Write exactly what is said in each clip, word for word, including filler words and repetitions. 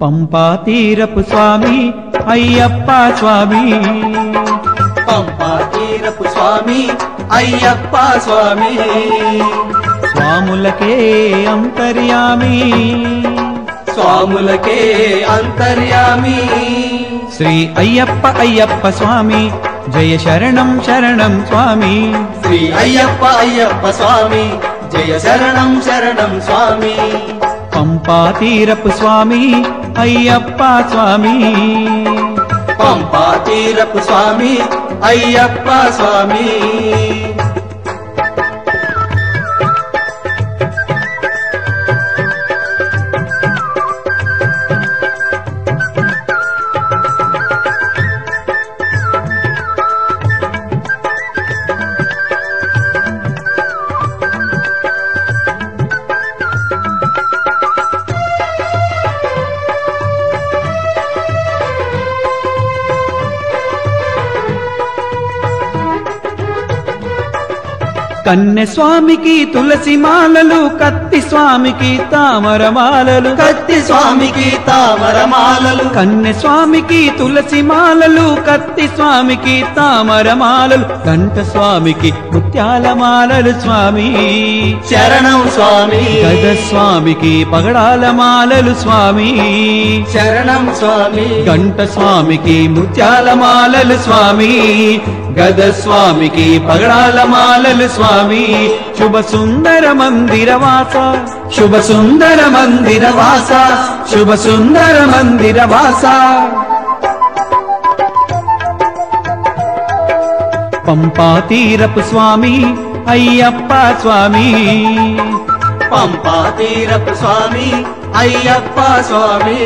పంపా తీరపు స్వామి అయ్యప్ప స్వామి, పంపా తీరపు స్వామి అయ్యప్ప స్వామి, స్వాములకే అంతర్యామి, స్వాములకే అంతర్యామి. శ్రీ అయ్యప్ప అయ్యప్ప స్వామి జయ శరణం శరణం స్వామి, శ్రీ అయ్యప్ప అయ్యప్ప స్వామి జయ శరణం శరణం స్వామి, పంపా తీరపు స్వామి అయ్యప్ప స్వామి, పంపా తీరపు స్వామి అయ్యప్ప స్వామి. కన్నె స్వామికి తులసి మాలలు, కత్తి స్వామికి తామర మాలలు, కత్తి స్వామికి తామర మాలలు, కన్నె స్వామికి తులసి మాలలు, కత్తి స్వామికి తామర మాలలు, గంట స్వామికి ముత్యాల మాలలు స్వామి, శరణం స్వామి, గజ స్వామికి పగడాల మాలలు స్వామి, శరణం స్వామి, గంట స్వామికి ముత్యాల మాలలు స్వామి, గద స్వామికి పగడాల మాలలు స్వామి, శుభ సుందర మందిర వాస, శుభ సుందర మందిర వాస, శుభ సుందర మందిర వాస, పంపా తీరపు స్వామి అయ్యప్ప స్వామి, పంపా తీరపు స్వామి అయ్యప్ప స్వామి.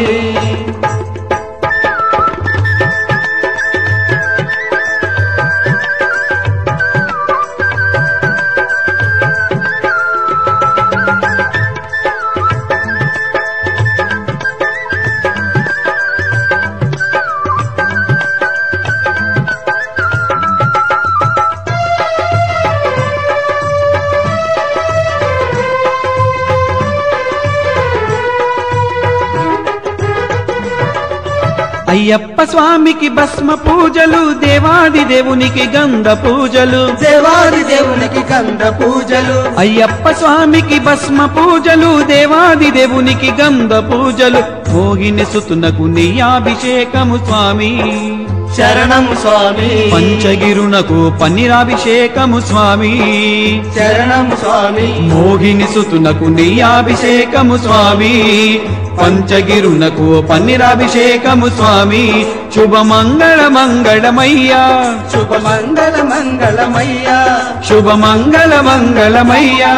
అయ్యప్ప స్వామికి భస్మ పూజలు, దేవాది దేవునికి గంధ పూజలు, దేవాది దేవునికి గంధ పూజలు, అయ్యప్ప స్వామికి భస్మ పూజలు, దేవాది దేవునికి గంధ పూజలు, మోగిని సుతునకు నెయ్యాభిషేకము స్వామి, శరణం స్వామి, పంచగిరునకు పన్నీరాభిషేకము స్వామి, శరణం స్వామి, మోగిని సుతునకు నెయ్యాభిషేకము స్వామి, పంచగిరునకు పన్నీరాభిషేకము స్వామి, శుభమంగళ మంగళమయ్యా, శుభమంగళ మంగళమయ్యా, శుభమంగళ మంగళమయ్యా,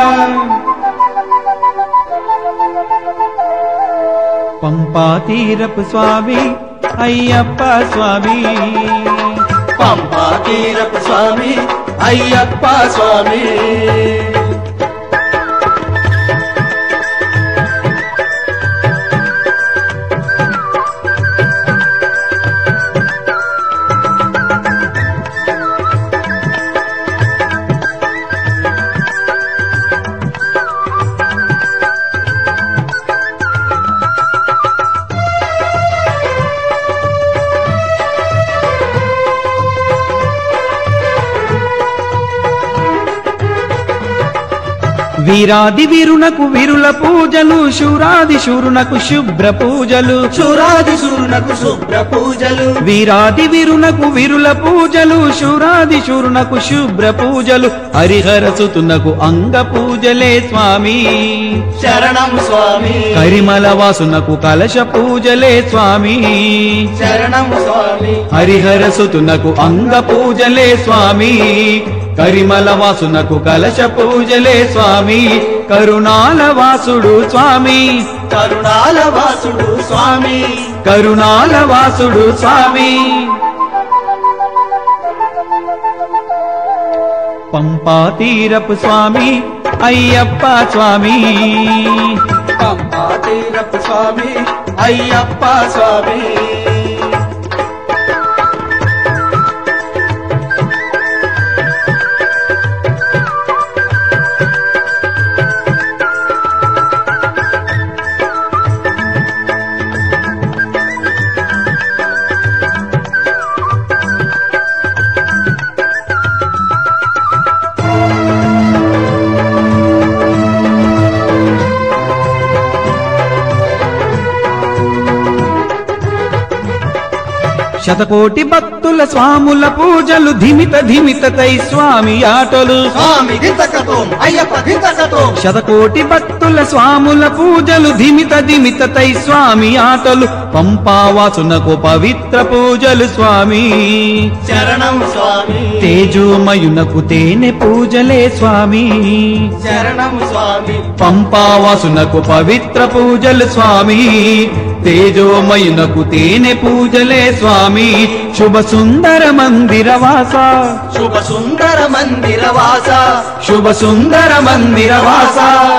పంపా తీరపు స్వామి అయ్యప్ప స్వామి, పంపా తీరపు స్వామి అయ్యప్ప స్వామి. వీరాది వీరునకు వీరుల పూజలు, శూరాది శూరునకు శుభ్ర పూజలు, శూరాది శూరునకు శుభ్ర పూజలు, వీరాది వీరునకు వీరుల పూజలు, శూరాది శూరునకు శుభ్ర పూజలు, హరిహర సుతునకు అంగ పూజలే స్వామి, శరణం స్వామి, కరిమల వాసునకు కలశ పూజలే స్వామి, శరణం స్వామి, హరిహర సుతునకు అంగ పూజలే స్వామి, కరిమల వాసునకు కలశ పూజలే స్వామి, కరుణాల వాసుడు స్వామి, కరుణాల వాసుడు స్వామి, కరుణాల వాసుడు స్వామి, పంపా తీరపు స్వామి అయ్యప్ప స్వామి, పంపా తీరపు స్వామి అయ్యప్ప స్వామి. శతకోటి భక్తుల స్వాముల పూజలు ధిమిత ధిమితతై స్వామి ఆటలు స్వామి దింతకతోం అయ్యప్ప దింతకతోం శతకోటి భక్తుల స్వాముల పూజలు ధిమిత ధిమితతై స్వామి ఆటలు పంపావాసునకు పవిత్ర పూజలు స్వామి శరణం స్వామి తేజోమయునకు తేనె పూజలే స్వామి శరణం స్వామి పంపావాసునకు పవిత్ర పూజలు స్వామి తేజోమయునకు తేనె పూజలే స్వామి శుభ సుందర మందిర వాస శుభ సుందర మందిర వాస శుభ సుందర మందిర వాస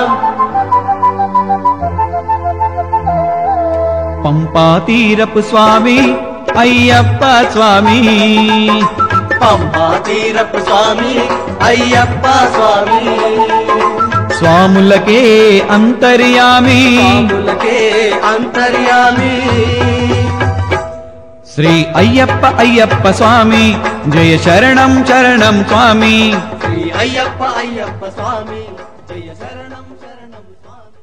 పంపా తీరపు స్వామి అయ్యప్ప స్వామి పంపా తీరపు స్వామి అయ్యప్ప స్వామి స్వాములకే అంతర్యామి స్వాములకే అంతర్యామి శ్రీ అయ్యప్ప అయ్యప్ప స్వామి జయ శరణం శరణం స్వామి శ్రీ అయ్యప్ప అయ్యప్ప స్వామి జయ శరణం శరణం స్వామి